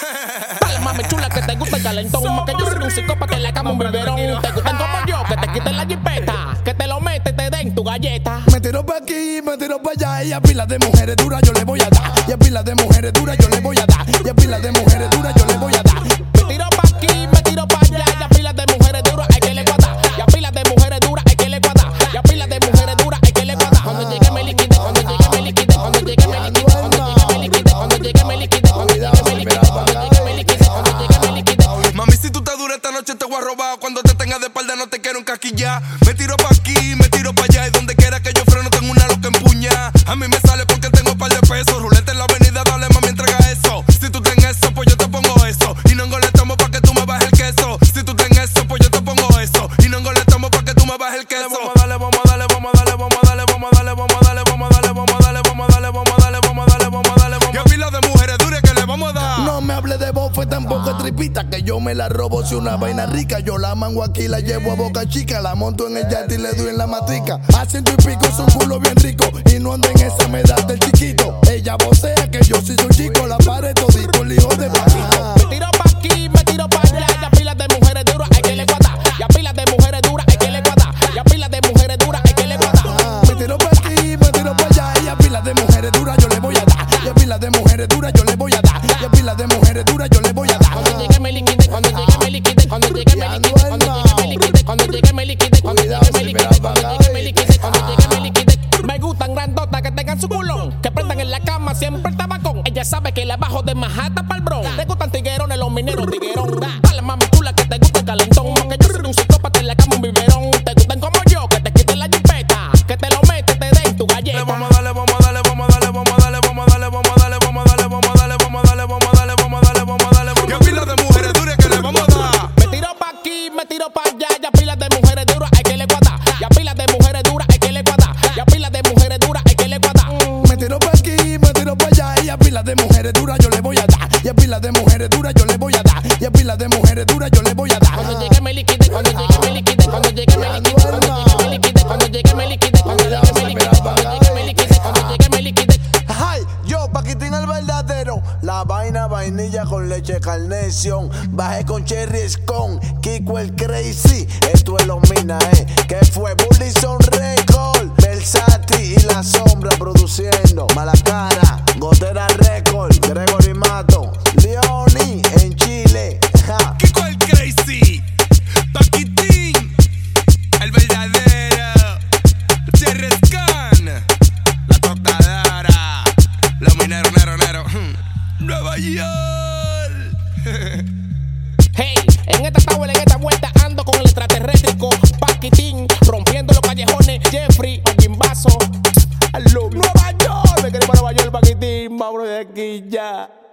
Dale, mami chula, que te gusta el calentón. Más que yo soy un psicópata en la cama, un biberón. Te gustan como yo, que te quiten la jipeta, que te lo metes, te den tu galleta. Me tiro pa' aquí, me tiro pa' allá. Y a pilas de mujeres duras yo le voy a dar. Y a pilas de mujeres duras yo le voy a dar. Y a pilas de mujeres duras yo le voy a dar. Me tiro pa' aquí, me tiro pa' allá. Y a pilas de mujeres duras hay que le guardar. Y a pilas de mujeres duras hay que le guardar. Y a pilas de mujeres duras hay que le guardar. Cuando llegue me liquide, cuando llegue me liquide, cuando llegue me liquide, cuando llegue me liquide, cuando llegue me liquide, cuando llegue me liquide, cuando llegue me liquide, cuando llegue me liquide. Mami, si tú estás dura esta noche te voy a robar. Cuando te tengas de espalda no te quiero encaquillar. Me tiro pa' aquí, me tiro pa' allá. Y donde quiera que yo freno tengo una loca empuña. A mí me sale porque tengo un par de pesos. Ruleta en la avenida, dale mami, entrega eso. Si tú ten eso, pues yo te pongo eso. Y no engoletamos pa' que tú me bajes el queso. Si tú ten eso, pues yo te pongo eso. Y no engoletamos pa' que tú me bajes el queso. Vamos a darle, vamos a darle, vamos a darle, vamos a darle, vamos a darle, vamos a darle, vamos a darle, vamos a darle, vamos a darle, vamos a darle, vamos a darle, vamos a darle. Y a pilas de mujeres duras que le vamos a dar. No me hable de bofe, tampoco tripita, que yo me la robo si una vaina rica. Yo la mango aquí, la llevo a Boca Chica, la monto en el yate y le doy en la matrica. A 100 y pico es un culo bien rico y no ando en esa medad del chiquito. Ella vocea que yo soy su chico, la pared todito, el hijo de Paquito. Me tiro pa' aquí, me tiro pa' allá. Y a pilas de mujeres duras hay que le guardar. Y a pilas de mujeres duras hay que le guardar. Y a pilas de mujeres duras hay que le guardar. Me tiro pa' aquí, me tiro pa' allá. Y a pilas de mujeres duras yo le voy a dar. Y a pilas de mujeres duras yo le voy a dar. Y a pilas de mujeres duras yo le voy a dar. Cuando llegue me liquide, cuando llegue me liquide, cuando llegue me liquide, cuando llegue me liquide, cuando llegue me liquide, cuando llegue me liquide, cuando llegue me liquide, cuando llegue me liquide. Me gustan grandotas que tengan su culón, que prendan en la cama siempre el tabacón. Ella sabe que la bajo de Manhattan pa'l Bronx. Le gustan tiguerones, los mineros tiguerón. Dale mami chula que te gusta el calentón. Más que yo soy un psicópata en la cama, un biberón. Te gustan como yo, que te quiten la jipeta, que te lo metes, te den tu galleta. Vamos a darle, vamos a darle, vamos a darle, vamos a darle, vamos a darle, vamos a darle, vamos a darle, vamos a darle, vamos a darle, vamos a darle, vamos a darle, vamos a darle. Y a pilas de mujeres duras que le vamos a dar. Me tiro pa' aquí, me tiro pa' allá. Y a pilas de mujeres duras hay que le guardar. Y a pilas de mujeres duras hay que le guardar. Y a pilas de mujeres duras hay que le guardar. Me tiro pa' aquí, me tiro pa' allá. Y a pilas de mujeres duras yo le voy a dar. Y a pilas de mujeres duras yo le voy a dar. Y a pilas de mujeres duras yo le voy a dar. Cuando llegue me liquide, cuando llegue me liquide, cuando llegue me liquide, cuando llegue me liquide, cuando llegue me liquide, cuando llegue me liquide, cuando llegue me liquide, cuando llegue me liquide. Ay, yo, Paquitín el verdadero. La vaina vainilla con leche Carnation. Bajé con Cherry Scone, Kiko el Crazy. Esto es lo mina, que fue Bullison Record. Versati y La Sombra produciendo. Malacara, Gotera Record. Gregory Mato, Leoni en Chile. Ja. Kiko el Crazy, Paquitín, el verdadero, Cherry Scone, la tocadora, los mineros, nero, Nueva York. Hey, en esta tabla, en esta vuelta ando con el extraterréstrico Paquitín, rompiendo los callejones. Jeffrey, Jimbazo, Nueva York, me queremos Nueva York, Paquitín, vámonos de aquí ya.